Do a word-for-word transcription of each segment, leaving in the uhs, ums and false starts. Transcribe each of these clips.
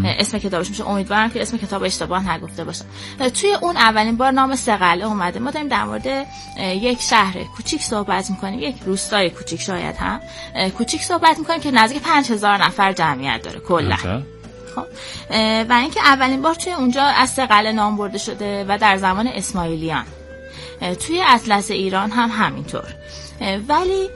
اسم کتابش میشه. امیدوارم که اسم کتاب اشتباه نگفته باشم. توی اون اولین بار نام سه قلعه اومده. ما داریم در مورد یک شهر کوچیک صحبت میکنیم، یک روستای کوچیک شاید هم کوچیک صحبت میکنیم که نزدیک پنج هزار نفر جمعیت داره کلا. خب و اینکه اولین بار توی اونجا از سه قلعه نام برده شده و در زمان اسماعیلیان. توی اطلس ایران هم همینطور. ولی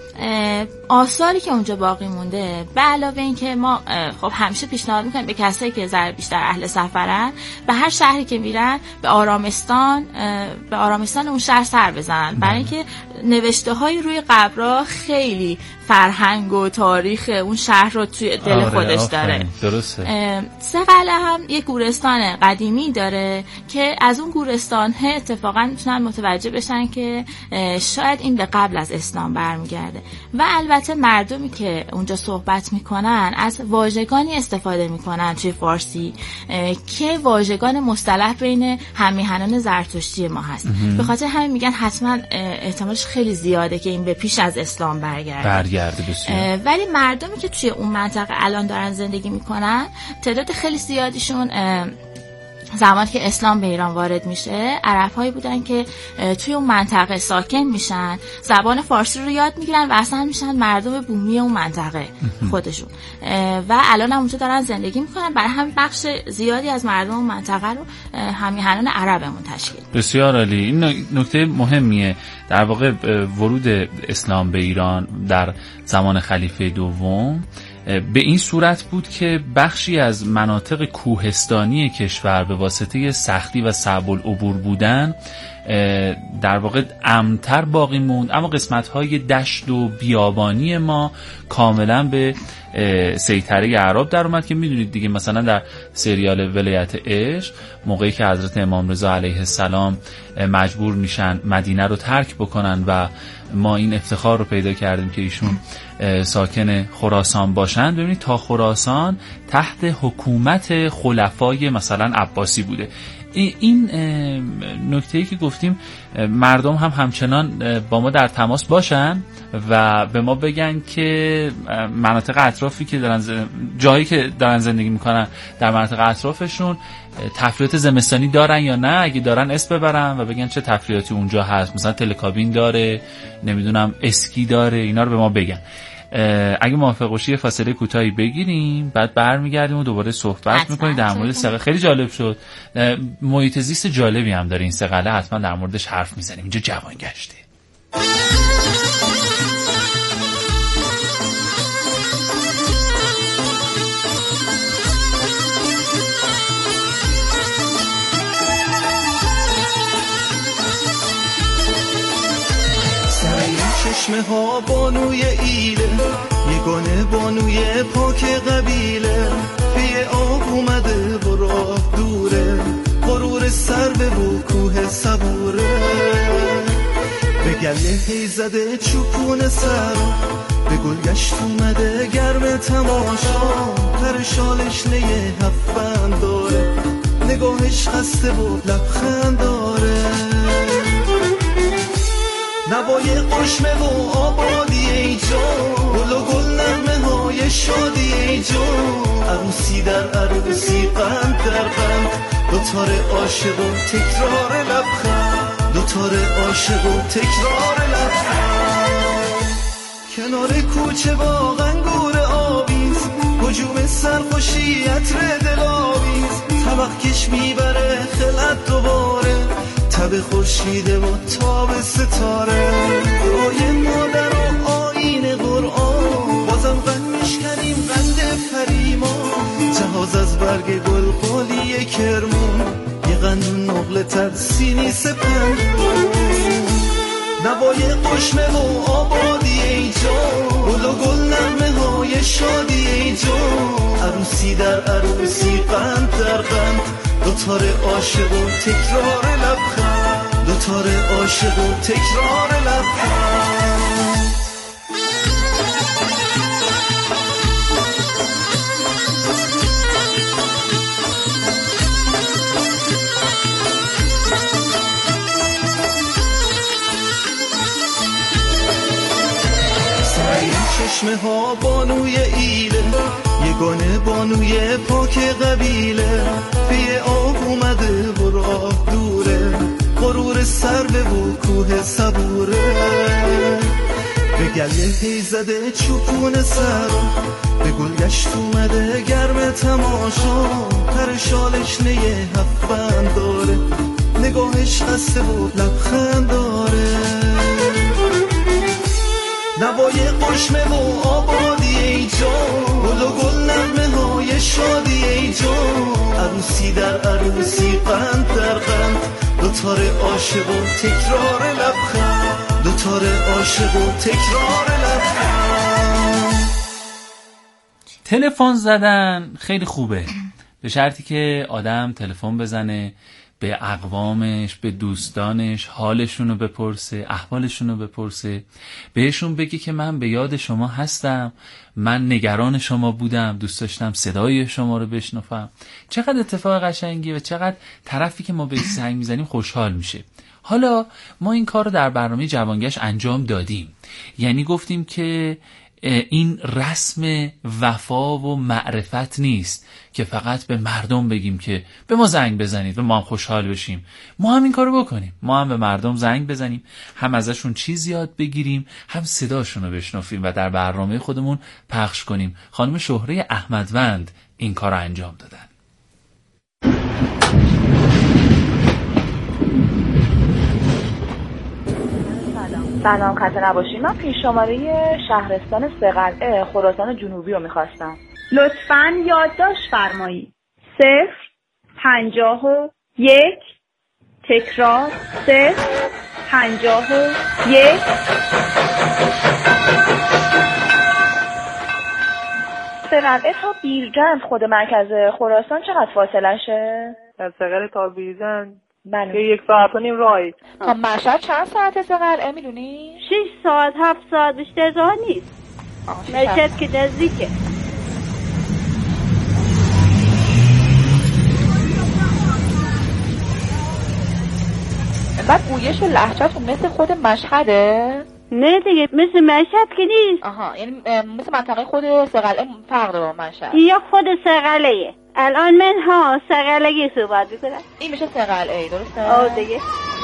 آثاری که اونجا باقی مونده، به علاوه این که ما خب همیشه پیشنهاد میکنیم به کسایی که ذره بیشتر اهل سفرن به هر شهری که میرن به آرامستان به آرامستان اون شهر سر بزنن، برای اینکه نوشته های روی قبرها خیلی فرهنگ و تاریخ اون شهر رو توی دل آره خودش داره. درسته. سه قلعه هم یک گورستان قدیمی داره که از اون گورستان اتفاقا میتونن متوجه بشن که شاید این به قبل از اسلام برمیگرده و البته مردمی که اونجا صحبت میکنن از واژگانی استفاده میکنن توی فارسی که واژگان مصطلح بین هم‌میهنان زرتشتی ما هست. به خاطر همین میگن حتما احتمالش خیلی زیاده که این به پیش از اسلام برگرده. برگرده بسیار. ولی مردمی که توی اون منطقه الان دارن زندگی میکنن تعداد خیلی زیادیشون زمانی که اسلام به ایران وارد میشه عرب‌هایی بودن که توی اون منطقه ساکن میشن، زبان فارسی رو یاد میگیرن و اصلا میشن مردم بومی اون منطقه خودشون و الان هم اونجا دارن زندگی میکنن. برای همین بخش زیادی از مردم اون منطقه رو هم‌میهنان عربمون تشکیل. بسیار عالی. این نکته مهمیه. در واقع ورود اسلام به ایران در زمان خلیفه دوم به این صورت بود که بخشی از مناطق کوهستانی کشور به واسطه سختی و صعب العبور بودن در واقع امن‌تر باقی موند، اما قسمت‌های دشت و بیابانی ما کاملا به سیطره اعراب در اومد که میدونید دیگه. مثلا در سریال ولایت عشق موقعی که حضرت امام رضا علیه السلام مجبور میشن مدینه رو ترک بکنن و ما این افتخار رو پیدا کردیم که ایشون ساکن خراسان باشن، ببینید تا خراسان تحت حکومت خلفای مثلا عباسی بوده. این نکته‌ای که گفتیم مردم هم همچنان با ما در تماس باشن و به ما بگن که مناطق اطرافی که دارن ز... جایی که دارن زندگی میکنن در مناطق اطرافشون تفریحات زمستانی دارن یا نه، اگه دارن اسم ببرن و بگن چه تفریحاتی اونجا هست، مثلا تلکابین داره، نمیدونم اسکی داره، اینا رو به ما بگن. اگه موافق باشی فاصله کوتاهی بگیریم بعد برمیگردیم و دوباره صحبت میکنیم در مورد سه قلعه. خیلی جالب شد، محیط زیست جالبی هم داره این سه قلعه، حتما در موردش حرف میزنیم. اینجا جوان گشته. چشمه ها بانوی ایله، یگانه بانوی پاک قبیله، پی آب اومده و راه دوره، غرور سر به کوه صبوره، به گله هی زده چوپون سر، به گلگشت اومده گرم تماشا، پر شالش نیه هفت داره، نگاهش خسته و لبخند داره، نوای قشمه و آبادی ای جان، گل و گل نغمه های شادی ای جان، عروسی در عروسی قند در قند، دوتار عاشق و تکرار لبخند، دوتار عاشق و تکرار لبخند، کنار کوچه با انگور آویز، هجوم سرخوشی عطر دلاویز، طبق کش میبره خلعت دوباره، تب خورشیده و تاب ستاره، دعای مادر و آیین قرآن، بازم غن میشکنیم قند فریمان، جهاز از برگ گل قالی کرمون، یه قندون نقل ترسینی سپند، نوای قشمه و آبادی ای جان، گل و گل نغمه های شادی ای جان، عروسی در عروسی قند در قند، دوتار عاشق و تکرار لبخند، دوتار عاشق و تکرار لبخند. سعی چشمه ها بانوی ایله، یگانه بانوی پاک قبیله پی آب اومده و راه دوره غرور سر به و کوه صبوره به گله هی زده چوپون سر به گلگشت اومده گرم تماشا پر شالش نیه هفبند داره نگاهش قصه و لبخند داره نوای قشمه و آبادی ای جان گل و گل نغمه های شادی ای جان عروسی در عروسی قند در قند دوتار عاشق و تکرار لبخند دوتار عاشق و تکرار لبخند. تلفن زدن خیلی خوبه به شرطی که آدم تلفن بزنه به اقوامش، به دوستانش، حالشونو بپرسه، احوالشونو بپرسه، بهشون بگی که من به یاد شما هستم، من نگران شما بودم، دوست داشتم صدای شما رو بشنوم. چقدر اتفاق قشنگی و چقدر طرفی که ما به زنگ میزنیم خوشحال میشه. حالا ما این کار رو در برنامه جوانگشت انجام دادیم، یعنی گفتیم که این رسم وفا و معرفت نیست که فقط به مردم بگیم که به ما زنگ بزنید و ما هم خوشحال بشیم. ما هم این کارو بکنیم، ما هم به مردم زنگ بزنیم، هم ازشون چیز یاد بگیریم، هم صداشون رو بشنویم و در برنامه خودمون پخش کنیم. خانم شهره احمدوند این کارو انجام دادن. سلام، خسته نباشید. من پیش شماره شهرستان سه‌قلعه خراسان جنوبی رو میخواستم. لطفاً یادداشت فرمایید. صفر پنجاه و یک تکرار صفر پنجاه و یک. سه‌قلعه تا بیرجند خود مرکز خراسان چقدر فاصله شه؟ از سه‌قلعه تا بیرجند بله یک ساعت و نیم راهی. تا مشهد چند ساعته سه‌قلعه میدونی؟ شش ساعت هفت ساعت بیشتر راه نیست. مشهد که نزدیکه. بعد گویش و لهجه‌تون مثل خود مشهده؟ نه دیگه مثل مشهد که نیست. آها، یعنی مثل منطقه خود سه‌قلعه فرق داره با مشهد. یا خود سه‌قلعه. الان من ها سه‌قلعه صحبت میکنم. این میشه سه‌قلعه، درسته؟ آه دیگه.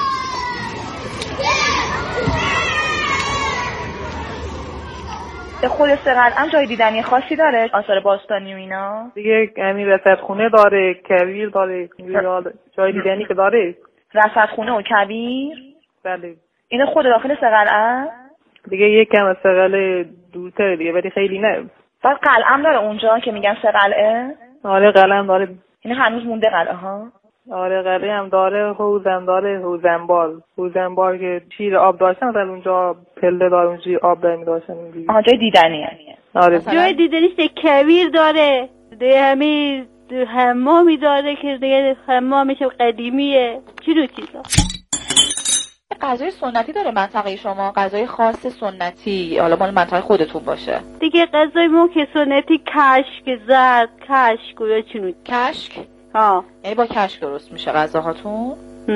خود سه‌قلعه جای دیدنی خاصی داره؟ آثار باستانی و اینا؟ دیگه همین رصدخونه داره، کویر داره، جای دیدنی که داره. رصدخونه و کویر؟ بله. این خود داخل سه‌قلعه؟ دیگه یک کم از سه‌قلعه دورتره دیگه، ولی خیلی نه. بعد قلعه هم داره اونجا که میگن سه‌قلعه؟ آره قلعه هم داره. این هنوز مونده قلعه ها؟ آره قلعه هم داره، حوض هم داره، حوضنبار حوضنبار که شیر آب داشتن مثلا اونجا پله داره، اونجا آب داره می‌داشتن. آها جای دیدنی یعنی. آره جای دیدنیش کویر داره، دیگه همین حمامی داره که دیگه حمامش قدیمیه، چی رو چیزا. غذای سنتی داره منطقه شما؟ غذای خاص سنتی حالا مال منطقه خودتون باشه؟ دیگه غذای ما که سنتی کشک زرد، کشک و چنون. کشک؟ ها، یعنی با کشک درست میشه غذاهاتون؟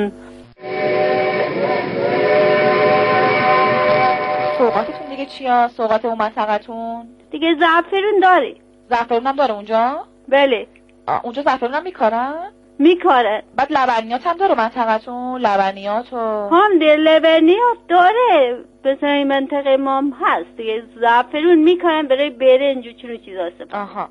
سوغاتتون دیگه چیا؟ سوغات اون منطقه‌تون؟ دیگه زعفرون داره. زعفرون هم داره اونجا؟ بله. اونجا زعفرون هم میکارن؟ میکارن. بعد لبنیات هم داره منطقه‌تون؟ لبنیات و هم ده لبنیات داره، مثلا این منطقه ما هم هست دیگه. زعفرون میکارن برای برنج و چنون چیزا است. آها.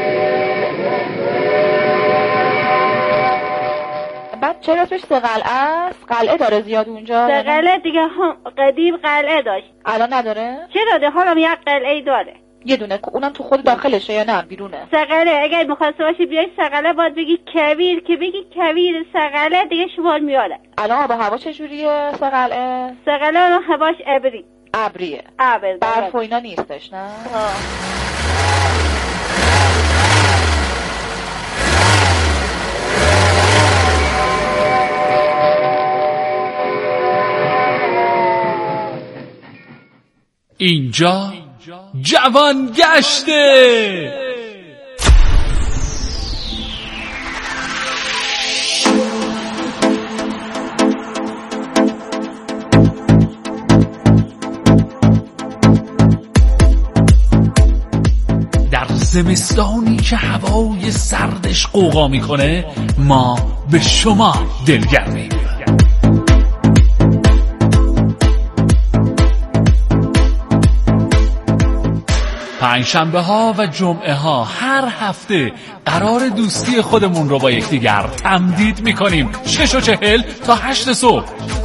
بعد چرا اسمش سه‌قلعه است؟ قلعه داره زیاد اونجا؟ سه‌قلعه دیگه هم قدیم قلعه داشت. الان نداره؟ چرا ده حالا یک قلعه داره. یه دونه، اونم تو خود داخلشه یا نه بیرونه؟ سه‌قلعه اگر می‌خواسته باشی بیای سه‌قلعه باید بگی کویر، که بگی کویر سه‌قلعه دیگه شمال میاره. الان آب و هوا چجوریه سه‌قلعه؟ سه‌قلعه الان هواش ابری. ابریه. ابر. برف و اینا نیستش نه؟ ها. اینجا جوان گشته. در زمستانی که هوای سردش قوقا میکنه ما به شما دلگرمیم. پنجشنبه ها و جمعه ها هر هفته قرار دوستی خودمون رو با یکدیگر تمدید میکنیم. شش و چهل تا هشت صبح.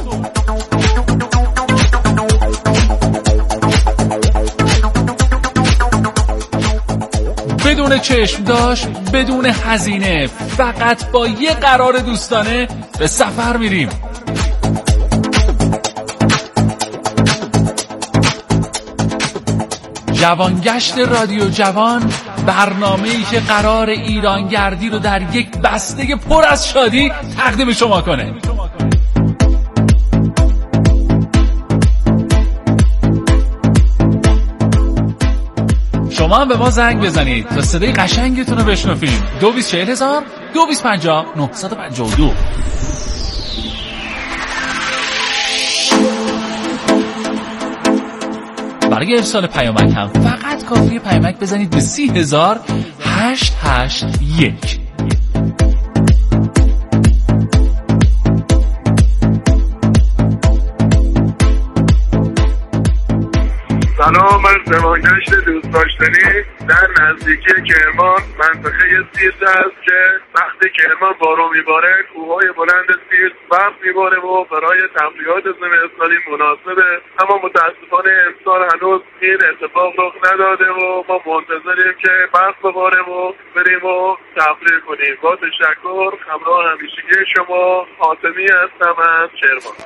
بدون چشم داشت، بدون هزینه، فقط با یه قرار دوستانه به سفر میریم. جوانگشت رادیو جوان، برنامه‌ای که قرار ایرانگردی رو در یک بسته پر از شادی تقدیم شما کنه. شما هم به ما زنگ بزنید تا صدای قشنگتون رو بشنفیم. دو بیست چهل هزار دو بیست پنجاه نهصد و پنجاه و دو. برای ارسال پیامک هم فقط کافیه پیامک بزنید به سی هزار هشت هشت یک. سلام، من زمانگشت دوست داشتنی در نزدیکی کرمان منطقه سیرت است که وقتی کرمان بارون میباره کوههای بلند سیرت برف میباره و برای تفریحات زمستانی مناسبه، اما متاسفانه امسال هنوز این اتفاق رخ نداده و ما منتظریم که برف بباره و بریم و تفریح کنیم. با تشکر، همراه همیشگی شما حاتمی هستم از کرمان.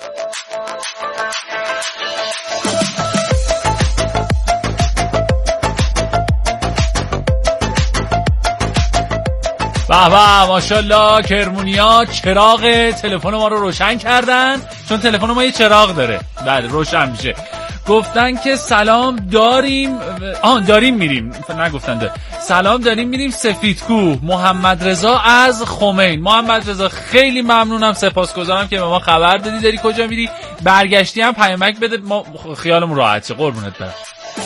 به به، ماشاءالله کرمونیا چراغ تلفن ما رو روشن کردن، چون تلفن ما یه چراغ داره. بله روشن میشه. گفتن که سلام داریم آن داریم میریم نگفتن داریم. سلام داریم میریم سفیدکوه. محمد رضا از خمین. محمد رضا خیلی ممنونم، سپاسگزارم که به ما خبر دادی داری کجا میری. برگشتی هم پیامک بده، ما خیالمون راحت شه. قربونت برم.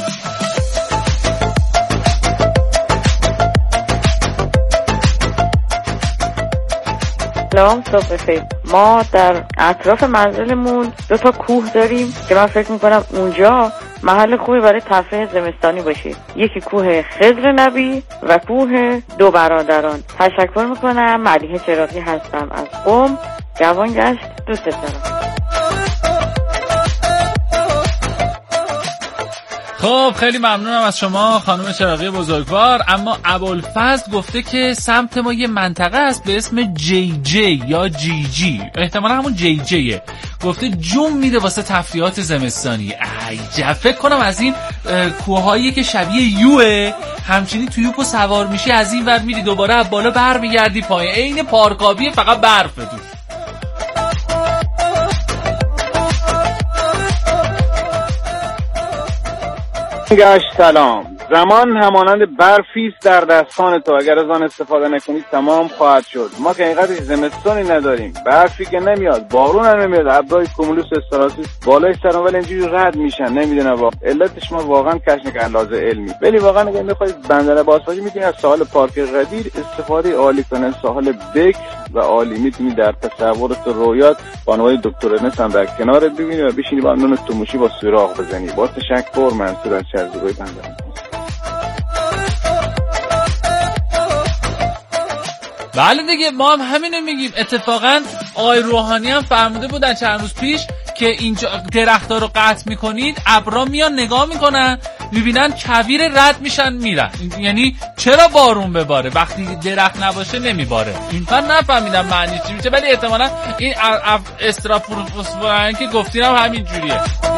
سلام، صبح خیر. ما در اطراف منزلمون دو تا کوه داریم که من فکر میکنم اونجا محل خوبی برای تفریح زمستانی باشه. یکی کوه خضر نبی و کوه دو برادران. تشکر میکنم. ملیحه چراغی هستم از قم. جوانگشت دوست دارم. خب خیلی ممنونم از شما خانم چراغی بزرگوار. اما ابوالفضل گفته که سمت ما یه منطقه است به اسم جی جی یا جی جی، احتمالا همون جی جیه. گفته جون میده واسه تفریحات زمستانی. عجب، فکر کنم از این کوههایی که شبیه یوه، همچنین تو یوپو سوار میشی از این ور میری دوباره از بالا برمیگردی پایین، عین پارکابیه فقط برفه تو. گشت سلام. زمان همانند برفی است در دستان تو، اگر از آن استفاده نکنی تمام خواهد شد. ما که اینقدر زمستانی نداریم، برفی که نمیاد، بارون هم نمیاد، ابرای کومولوس استراتوس بالای سر اول اینجوری رد میشن. نمیدونم واقعا علتش ما واقعا کشف نکردیم لازم علمی، ولی واقعا اگه میخواید بندر عباس باشی میتونید از ساحل پارک قدیر استفاده عالی کنید. ساحل بکر و عالی، میتونید در تصورات و رویات بانوای دکتر انس هم در کنار ببینید و بشینی با نون توموشی با سوراخ بزنی. با تشکر، منصور از چرزگوی بندر. بله دیگه، ما هم همینو میگیم. اتفاقا آقای روحانی هم فرموده بودن چند روز پیش که اینجا درخت‌ها رو قطع میکنید، ابرا میان نگاه میکنن میبینن کویر رد میشن میرن. یعنی چرا بارون بباره وقتی درخت نباشه نمیباره؟ این من نفهمیدم معنیش چی میشه، ولی احتمالاً این استرافوسفورن که گفتین هم همین جوریه.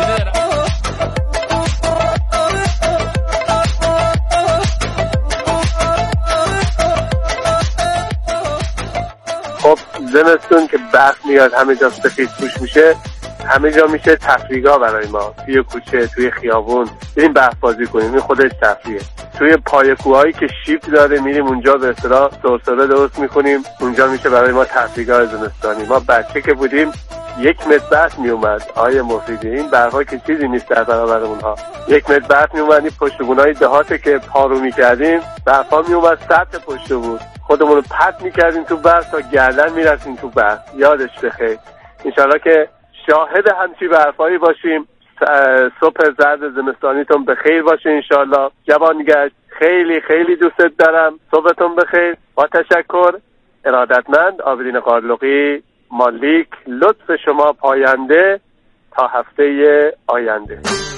خب زمستون که برف میاد همه جا سفید پوش میشه، همه جا میشه تفریحگاه برای ما. توی کوچه، توی خیابون بریم برف بازی کنیم، این خودش تفریحه. توی پای کوهایی که شیب داره میریم اونجا به اصطلاح سرسره درست میکنیم، اونجا میشه برای ما تفریحگاه زمستانی. ما بچه که بودیم یک متر برف می اومد. آیه مفیدی این برفا که چیزی نیست در برابر اونها. یک متر برف می اومد. این پشتبونای دهاته که پارو می کردیم برفا می اومد سطح پشت بود، خودمون رو پرت می کردیم تو برف تا گردن می رفتیم تو برف. یادش بخیر. انشالله که شاهد همچی برفایی باشیم. صبح زرد زمستانیتون بخیر باشه انشالله. جوانگشت خیلی خیلی دوست دارم. صبحتون بخیر. با تشکر. ارادتمند آبدین قارلقی مالیک. لطف شما پاینده تا هفته آینده.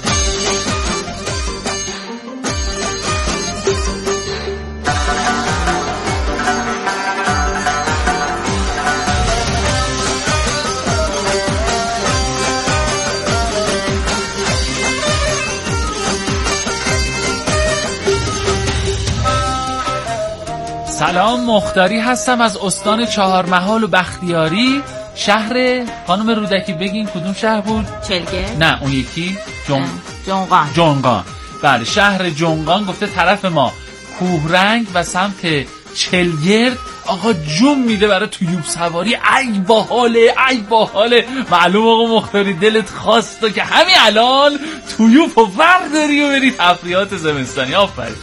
سلام، مختاری هستم از استان چهارمحال و بختیاری. شهر خانم رودکی بگین کدوم شهر بود؟ چلگه؟ نه اون یکی جن... جنقان. جنقان. بله شهر جنقان. گفته طرف ما کوهرنگ و سمت چلگرد. آقا جون میده برای تویوب سواری. ای باحاله ای باحاله. معلوم آقا مختاری دلت خواسته که همین الان تویوب رو برداری و بری تفریحات زمستانی. آفرین.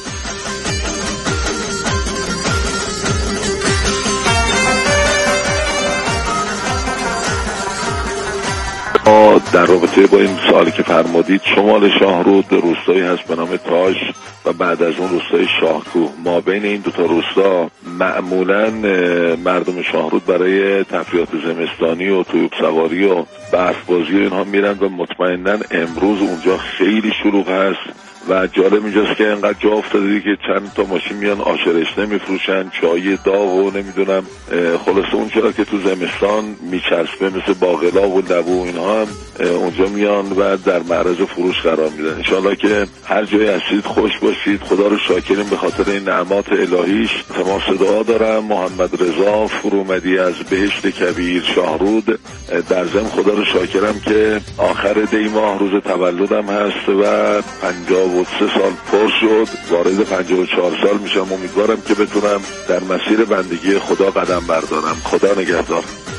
در رابطه با این سوالی که فرمودید، شمال شاهرود روستایی هست به نام تاش و بعد از اون روستای شاهکوه. ما بین این دوتا روستا معمولا مردم شاهرود برای تفریحات زمستانی و تویوب سواری و برف بازی و اینها میرن و مطمئنا امروز اونجا خیلی شلوغ هست و جالب اینجاست که انقدر جا افتاده که چند تا ماشین میان آشرشته میفروشن، چای داغ و نمیدونم خلاصه اون چرا که تو زمستان میچسبه مثل باقلا و لبو اینها هم اونجا میان و در معرض فروش قرار میدن. انشالله که هر جایی هستید خوش باشید. خدا رو شاکریم به خاطر این نعمات الهیش. تماس دعا دارم. محمد رضا فرومدی از بهشت کبیر شاهرود. در ضمن خدا رو شاکرم که آخر دی ماه روز تولدم هست و پنجاه و سه سال پر شد. وارد پنجاه و چهار سال میشم. امیدوارم که بتونم در مسیر بندگی خدا قدم بردارم. خدا نگهدار.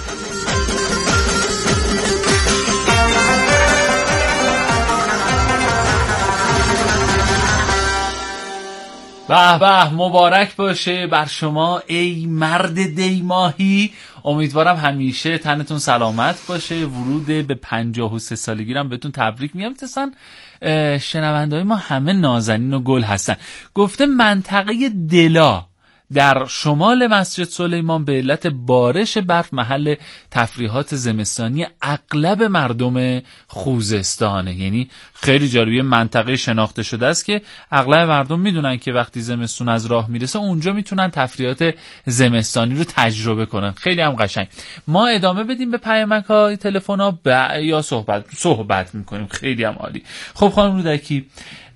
به به، مبارک باشه بر شما ای مرد دی ماهی. امیدوارم همیشه تنتون سلامت باشه. ورود به پنجاه و سه سالگی هم بهتون تبریک میگم. مثلا شنونده‌های ما همه نازنین و گل هستن. گفته منطقه دلا در شمال مسجد سلیمان به علت بارش برف محل تفریحات زمستانی اغلب مردم خوزستانه. یعنی خیلی جالبیه، منطقه شناخته شده است که اغلب مردم میدونن که وقتی زمستون از راه میرسه اونجا میتونن تفریحات زمستانی رو تجربه کنن. خیلی هم قشنگ. ما ادامه بدیم به پیامک‌های تلفن‌ها ب... یا صحبت صحبت میکنیم. خیلی هم عالی. خب خانم رودکی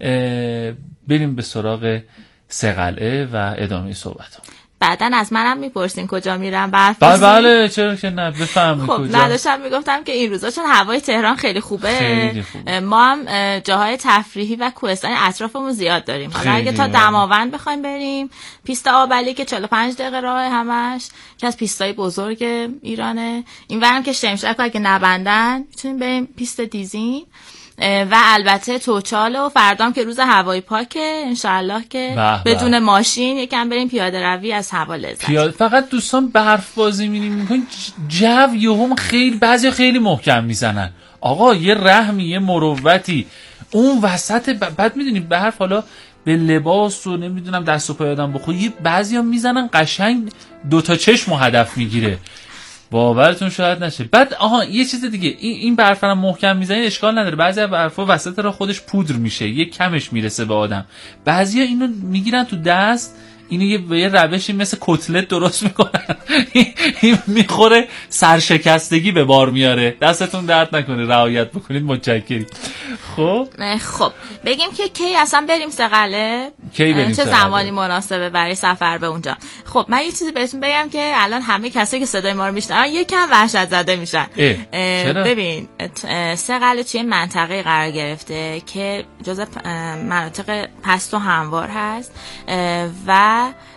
بریم به سراغ سه قلعه و ادامه صحبت هم. بعدن از منم میپرسین کجا میرم برف بله بله چرا که نه بفهمی خب کجا. نداشتم میگفتم که این روزا چون هوای تهران خیلی خوبه, خیلی خوبه. ما هم جاهای تفریحی و کوهستانی اطرافمون زیاد داریم. حالا اگه تا دماوند بخوایم بریم پیست آبلی که چهل و پنج دقیقه راه همش که از پیستای بزرگ ایرانه. اینورم که شمشک اگه نبندن میتونیم بریم پیست دیزین و البته توچال و فردام که روز هوای پاکه انشالله که بدون ماشین یکم بریم پیاده روی از هوا لذت. پیاده فقط دوستان برف بازی می‌کنین جو یهو خیلی بعضی خیلی محکم میزنن. آقا یه رحمی یه مروتی اون وسط ب... بعد میدونی برف حالا به لباس و نمیدونم دست و پای آدم بخوره یه بعضیا میزنن قشنگ دو تا چشمو هدف میگیره. باورتون شاید نشه. بعد آها یه چیز دیگه این این برف رو محکم میزنید اشکال نداره. بعضی برفا وسط را خودش پودر میشه یه کمش میرسه به آدم. بعضیا اینو میگیرن تو دست اینو یه به یه روشی مثل کتلت درست میکنن این میخوره سرشکستگی به بار میاره. دستتون درد نکنه رعایت بکنید متشکرم. خب خب بگیم که کی اصلا بریم سه قلعه، کی بریم چه زمانی مناسبه برای سفر به اونجا. خب من یه چیزی بهتون بگم که الان همه کسایی که صدای ما رو میشنون یکم وحشت زده میشن. چرا؟ ببین سه قلعه توی منطقه قرار گرفته که جزء مناطق پست و هموار هست و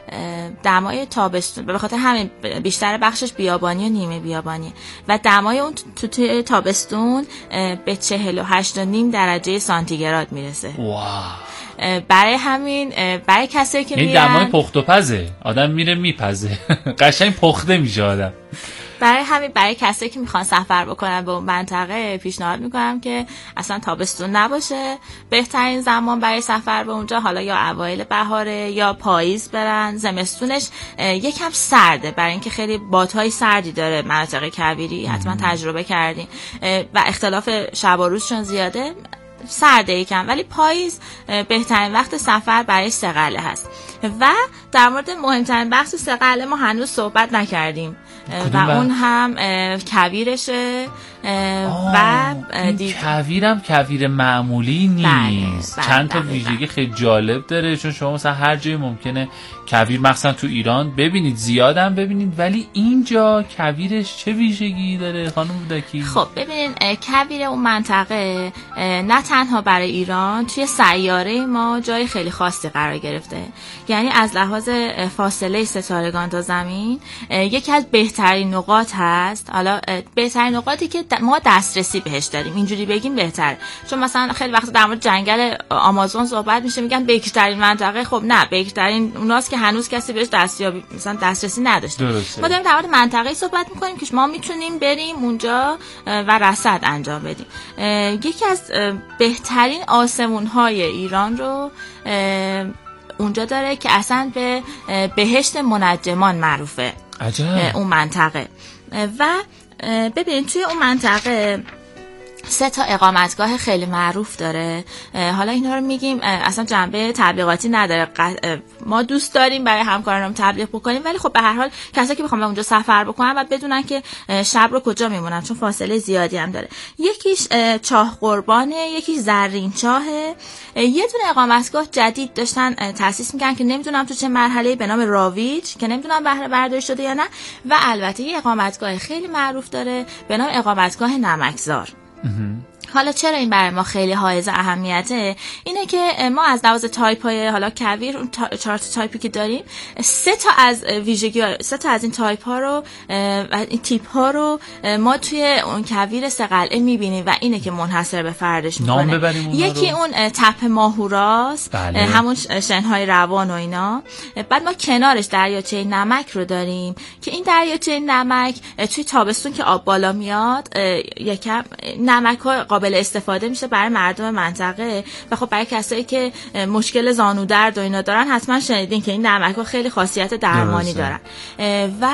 دمای تابستون به خاطر همین بیشتر بخشش بیابانی و نیمه بیابانی و دمای اون تو, تو تابستون به چهل و هشت و نیم درجه سانتیگراد میرسه. واو. برای همین برای کسایی که میرن این دمای پخت و پزه، آدم میره میپزه قشنگ پخته میشه آدم. برای همین برای کسایی که میخوان سفر بکنن به اون منطقه پیشنهاد میکنم که اصلا تابستون نباشه. بهترین زمان برای سفر به اونجا حالا یا اوایل بهاره یا پاییز برن. زمستونش یکم سرده برای اینکه خیلی بادهای سردی داره مناطق کویری، حتما تجربه کردین و اختلاف شب و روزشون زیاده، سرده یکم، ولی پاییز بهترین وقت سفر برای صقله هست. و در مورد مهمترین بخش صقله ما هنوز صحبت نکردیم و اون هم کویرشه و دی... کویرم کویر معمولی نیست. بله، بله، چند تا ویژگی خیلی جالب داره، چون شما مثلا هر جای ممکنه کویر مثلا تو ایران ببینید، زیادم ببینید، ولی اینجا کویرش چه ویژگی داره خانم بودکی؟ خب ببینید کویر اون منطقه نه تنها برای ایران، توی سیاره ما جای خیلی خاصی قرار گرفته. یعنی از لحاظ فاصله ستارگان تا زمین یکی از بهترین نقاط هست. حالا بهترین نقاطی که ما دسترسی بهش داریم، اینجوری بگیم بهتره، چون مثلا خیلی وقت در مورد جنگل آمازون صحبت میشه میگن بکرترین منطقه. خب نه، بکرترین اوناست که هنوز کسی بهش دستیابی مثلا دسترسی نداشته. ما داریم در مورد منطقه صحبت میکنیم که ما میتونیم بریم اونجا و رصد انجام بدیم. یکی از بهترین آسمون‌های ایران رو اونجا داره که اصلا به بهشت منجمان معروفه. عجب. اون منطقه. و ببین توی اون منطقه سه تا اقامتگاه خیلی معروف داره. حالا اینا رو میگیم اصلا جنبه تبلیغاتی نداره، ما دوست داریم برای همکارانم تبلیغ بکنیم، ولی خب به هر حال کسایی که بخوام اونجا سفر بکنن باید بدونن که شب رو کجا میمونن، چون فاصله زیادی هم داره. یکیش چاه قربانه، یکیش زرین چاهه. یه دونه اقامتگاه جدید داشتن تأسیس میکنن که نمیدونم تو چه مرحله، به نام راویج، که نمیدونم بهره برداری شده یا نه. و البته یه اقامتگاه خیلی معروف داره به نام اقامتگاه نمکزار. حالا چرا این برای ما خیلی حائز اهمیته؟ اینه که ما از لحاظ تایپ های حالا کویر، اون تا... چهار تا تایپی که داریم، سه تا از ویژگی سه تا از این تایپ ها رو و این تیپ ها رو ما توی اون کویر سه‌قلعه میبینیم و اینه که منحصر به فردش میکنه. یکی اون تپه ماهوراست، بله. همون شنهای روان و اینا. بعد ما کنارش دریاچه نمک رو داریم که این دریاچه نمک توی تابستون که آب بالا میاد یکم نمک ها قابل استفاده میشه برای مردم منطقه. و خب برای کسایی که مشکل زانو درد و اینا دارن حتما شنیدین که این نمک ها خیلی خاصیت درمانی دارن. و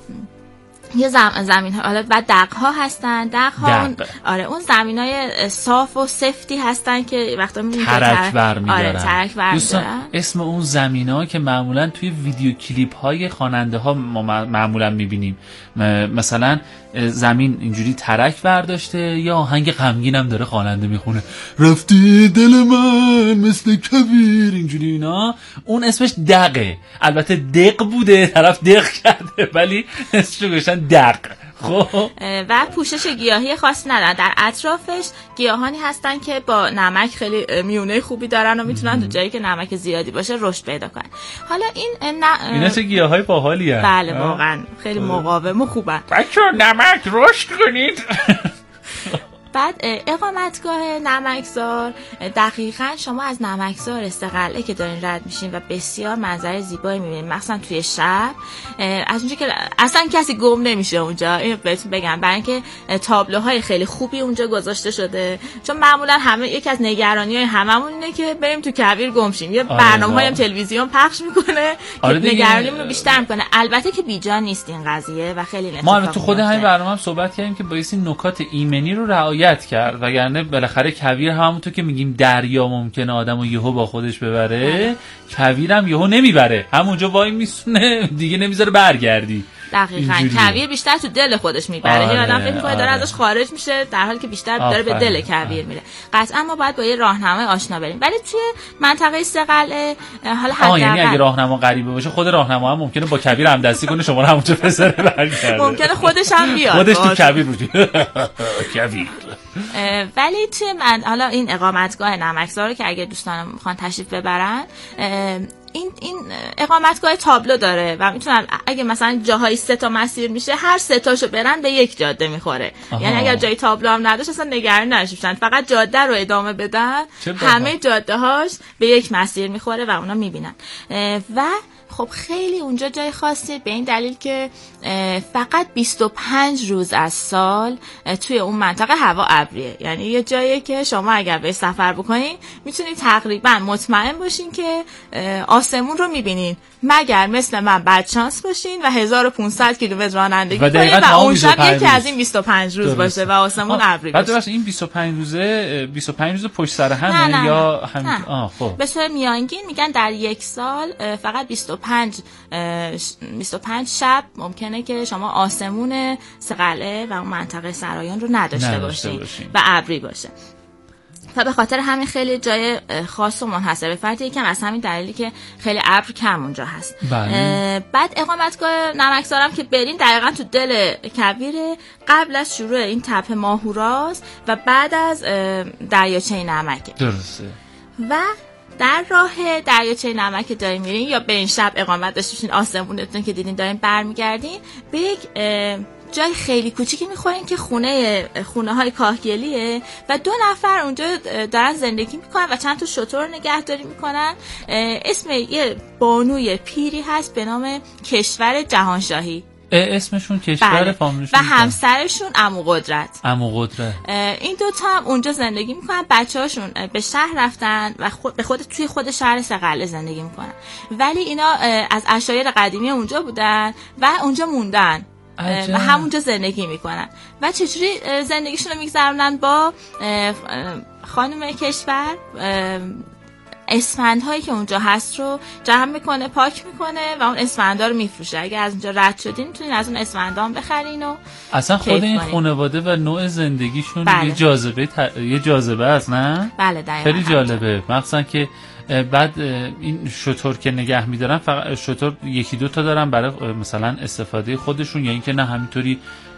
یه زم... زمین ها حالا و دق ها هستن. دق ها اون... آره اون زمین های صاف و سفتی هستن که وقتا میبینید ترک بر میدارن. آره ترک بر میدارن. اسم اون زمین ها که معمولا توی ویدیو کلیپ های خواننده ها ما معمولا میبینیم، مثلا زمین اینجوری ترک برداشته یا آهنگ غمگین هم داره خواننده میخونه، رفتی دل من مثل کویر، اینجوری اینا. اون اسمش دقه. البته دق بوده، طرف دق کرده ولی اسمش گذاشتن دق. خب و پوشش گیاهی خاصی ندارن. در اطرافش گیاهانی هستن که با نمک خیلی میونه خوبی دارن و میتونن تو جایی که نمک زیادی باشه رشد پیدا کنن. حالا این ن... اینا چه گیاهای باحالی هست. بله واقعا خیلی مقاوم و خوبن. بچه‌ها نمک رشد کنید. بعد اقامتگاه نمکزار، دقیقاً شما از نمکزار سه‌قلعه که دارین رد میشین و بسیار منظره زیبایی میبینید، مثلا توی شب از اونجا که اصلا کسی گم نمیشه اونجا. اینو بهتون بگم برای اینکه تابلوهای خیلی خوبی اونجا گذاشته شده، چون معمولا همه یکی از نگرانی‌های هممون اینه که بریم تو کویر گم شیم. یه برنامه‌های هم تلویزیون پخش میکنه آره که نگرانیمون رو بیشتر میکنه. البته که بیجا نیست این قضیه و خیلی ما تو خود همین برنامه هم صحبت کردیم که باید این نکات ایمنی رو رعایت کرد، وگرنه بالاخره کویر همونطور که میگیم دریا ممکنه آدمو یهو با خودش ببره، کویر هم یهو نمیبره، همونجا وای میسونه دیگه نمیذاره برگردی. دقیقاً کویر بیشتر تو دل خودش میبره. آره، آدم فکر میکنه داره ازش خارج میشه در حالی که بیشتر داره به دل کویر میره. قطعا ما باید با یه راهنمای آشنا بریم. ولی توی منطقه سه‌قلعه حالا حداقل یعنی اگه راهنما غریبه باشه خود راهنما هم ممکنه با کویر همدستی کنه شما رو همونجا بذاره برگرده. ممکنه خودش هم بیاد. خودش تو کویر رو کویر. ولی توی من حالا این اقامتگاه نمکزار که اگه دوستان میخوان تشریف ببرن، این این اقامتگاه تابلو داره و میتونن اگه مثلا جاهای سه تا مسیر میشه هر سه تاشو برن به یک جاده میخوره. یعنی اگر جای تابلو هم نداشت اصلا نگران نشن، فقط جاده رو ادامه بدن همه جاده هاش به یک مسیر میخوره و اونا میبینن. و خب خیلی اونجا جای خاصیه به این دلیل که فقط بیست و پنج روز از سال توی اون منطقه هوا ابریه. یعنی یه جاییه که شما اگر به سفر بکنین میتونید تقریبا مطمئن باشین که آسمون رو میبینین، مگر مثل من بدشانس باشین و هزار و پانصد کیلومتر رانندگی کنین و اون شب یکی از این بیست و پنج روز باشه و آسمون ابری باشه. بعد این بیست و پنج روزه بیست و پنج روز پشت سر همه یا هم آه خب به صورت میانگین میگن در یک سال فقط بیست و پنج بیست و پنج شب ممکنه که شما آسمون صقلعه و اون منطقه سرایان رو نداشته باشین و ابری باشه. و به خاطر همین خیلی جای خاص و منحصر به فرد یکم از همین دلیلی که خیلی ابر کم اونجا هست. بله. بعد اقامتگاه نمکزارم که برین دقیقاً تو دل کویر، قبل از شروع این تپه ماهوراست و بعد از دریاچه نمک. درسته. و در راه دریاچه نمک که دارین میرین یا به این شب اقامت داشته باشین آسمونتون که دیدین دارین برمیگردین به یک جای خیلی کوچیکی میخورین که خونه خونه های کاهگلیه و دو نفر اونجا دارن زندگی میکنن و چند تا شتر نگهداری میکنن. اسم یه بانوی پیری هست به نام کشور جهانشاهی. اسمشون کشور بله. فامیلشون و همسرشون عمو قدرت. عمو قدرت. این دوتا هم اونجا زندگی میکنن. بچه‌هاشون به شهر رفتن و خود به خود توی خود شهر صقلعه زندگی میکنن، ولی اینا از عشایر قدیمی اونجا بودن و اونجا موندن و همونجا زندگی میکنن. و چجوری زندگیشون رو میگذرونن؟ با خانم کشور اسفندهایی که اونجا هست رو جمع میکنه، پاک میکنه و اون اسفندها رو میفروشه. اگر از اونجا رد شدین میتونین از اون اسفندها هم بخرین و اصلا خود این خانواده و نوع زندگیشون بله. یه جاذبه ت... یه جاذبه است نه؟ بله دقیقاً. خیلی جالبه. مخصوصا که بعد این شتر که نگه میدارن فقط شتر یکی دو تا دارن برای مثلا استفاده خودشون یا اینکه نه همینطوری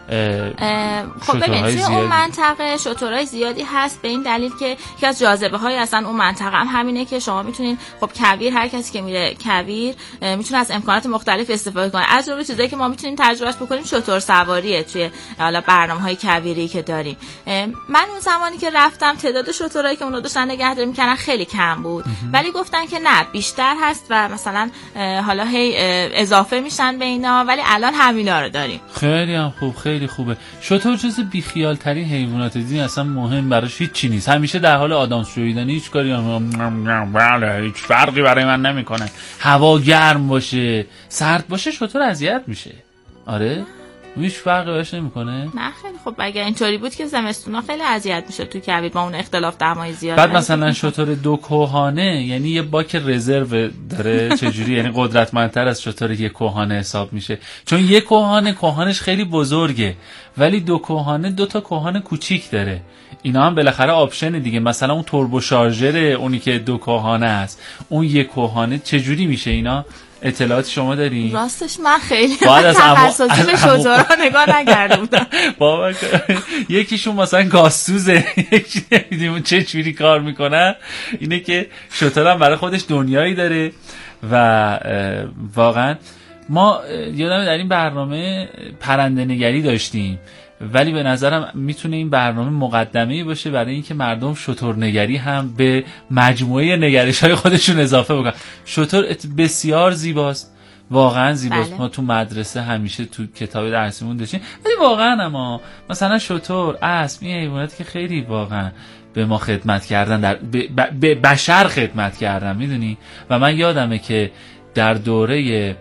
خب ببینید توی اون منطقه شترهای زیادی هست به این دلیل که یکی از جاذبه های اصلا اون منطقه هم همینه که شما میتونین خب کویر هر کسی که میره کویر میتونه از امکانات مختلف استفاده کنه. از جمله چیزایی که ما میتونیم تجربهش بکنیم شتر سواریه توی حالا برنامه‌های کویری که داریم. من اون زمانی که رفتم تعداد شترهایی که اونها داشتن نگهداری می‌کردن خیلی کم بود، ولی گفتن که نه بیشتر هست و مثلا حالا هی اضافه میشن به اینا، ولی الان همینا رو داریم. خیلی هم خوب، خیلی خوبه. شتر جز بیخیال ترین حیوانات دیدین، اصلا مهم براش هیچ چی نیست، همیشه در حال آدم شویدن، هیچ کاری هم بله هیچ فرقی برای من نمیکنه. هوا گرم باشه سرد باشه شتر اذیت میشه. آره هیچ فرقی براش نمیکنه. نه خیلی خب اگه اینطوری بود که زمستونا خیلی اذیت میشه تو کویر با اون اختلاف دمای زیاد. بعد مثلا شتر دو کهانه یعنی یه باک رزرو داره چجوری یعنی قدرتمندتر از شتر یک کهانه حساب میشه، چون یک کهانه کهانش خیلی بزرگه ولی دو کهانه دو تا کهانه کوچیک داره. اینا هم بالاخره آپشن دیگه، مثلا اون توربو شارژر اونی که دو کهانه است اون یک کهانه چجوری میشه؟ اینا اطلاعات شما داری؟ راستش من خیلی تخصصی به شترها نگاه نکرده بودم. بابا یکیشون مثلا گازسوزه، یکی نمیدونم چه جوری کار میکنن. اینه که شتر هم برای خودش دنیایی داره و واقعا ما یادم در این برنامه پرنده نگری داشتیم، ولی به نظرم میتونه این برنامه مقدمه‌ای باشه برای اینکه مردم شترنگری هم به مجموعه نگرش‌های خودشون اضافه بکنن. شتر بسیار زیباست، واقعا زیباست. بله. ما تو مدرسه همیشه تو کتاب درسیمون داشتیم، ولی واقعا اما مثلا شتر، اسب، این حیواناتی که خیلی واقعا به ما خدمت کردن، در به بشر خدمت کردن میدونی. و من یادمه که در دوره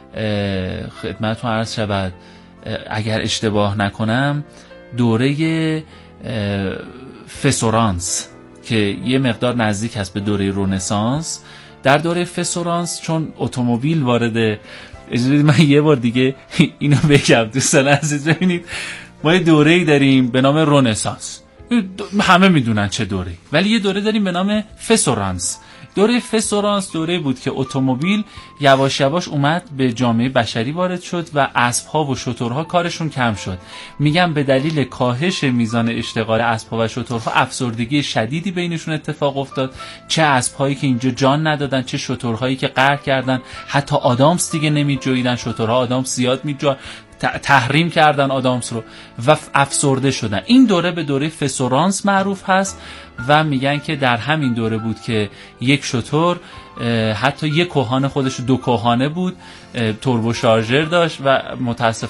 خدمتتون عرض شود اگر اشتباه نکنم دوره فسورانس که یه مقدار نزدیک هست به دوره رنسانس، در دوره فسورانس چون اتومبیل وارد، اجازه بدید من یه بار دیگه اینو بگم دوستان عزیز، ببینید ما یه دوره‌ای داریم به نام رنسانس، همه میدونن چه دوره‌ای، ولی یه دوره داریم به نام فسورانس دوره فسورانس دوره بود که اتومبیل یواش یواش اومد به جامعه بشری وارد شد و اسب‌ها و شترها کارشون کم شد. میگم به دلیل کاهش میزان اشتغال اسب‌ها و شترها افسردگی شدیدی بینشون اتفاق افتاد، چه اسب‌هایی که اینجا جان ندادن، چه شترهایی که قهر کردن، حتی آدامس دیگه نمیجویدن، شترها آدامس زیاد میجا تحریم کردن آدامس رو و افسرده شدن. این دوره به دوره فسورانس معروف هست و میگن که در همین دوره بود که یک شتر حتی یک کهانه خودش دو کهانه بود، توربو شارژر داشت و متاسفانه